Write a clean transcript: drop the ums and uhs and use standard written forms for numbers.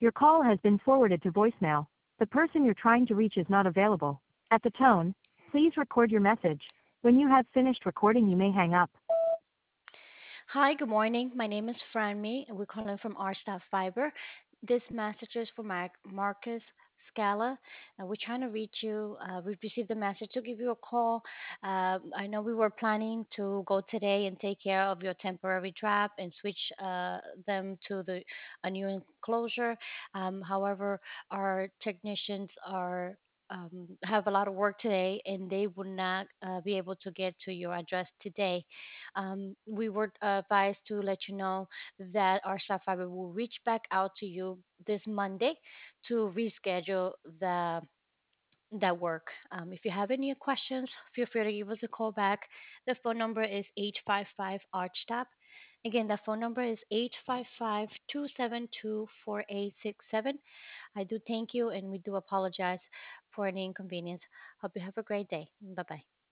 Your call has been forwarded to voicemail. The person you're trying to reach is not available. At the tone, please record your message. When you have finished recording, you may hang up. Hi, good morning. My name is Franmi, and we're calling from our staff fiber. This message is for Marcus Scala. We're trying to reach you. We've received a message to give you a call. I know we were planning to go today and take care of your temporary trap and switch them to a new enclosure. However, our technicians are have a lot of work today, and they would not be able to get to your address today. We were advised to let you know that our staff fiber will reach back out to you this Monday to reschedule that work. If you have any questions, feel free to give us a call back. The phone number is 855 ARCHTAP. Again, the phone number is 855-272-4867. I do thank you, and we do apologize for any inconvenience. Hope you have a great day. Bye bye.